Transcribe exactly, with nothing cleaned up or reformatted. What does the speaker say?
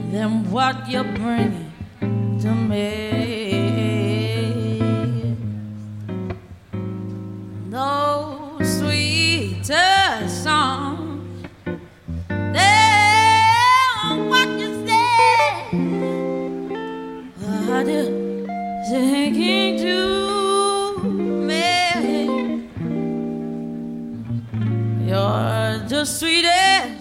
than what you're bringing to me. Those sweeter songs than what you said, what you're singing to me. You're the sweetest